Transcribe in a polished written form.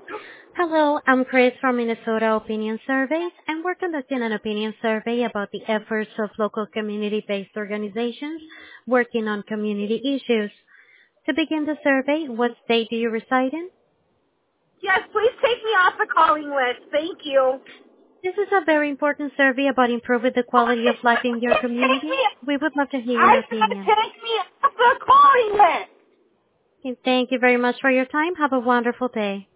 Hello, I'm Chris from Minnesota Opinion Surveys, and we're conducting an opinion survey about the efforts of local community-based organizations working on community issues. To begin the survey, what state do you reside in? Yes, please take me off the calling list. Thank you. This is a very important survey about improving the quality of life in your Take community. me. We would love to hear I your said opinion. take me off the calling list. Okay, thank you very much for your time. Have a wonderful day.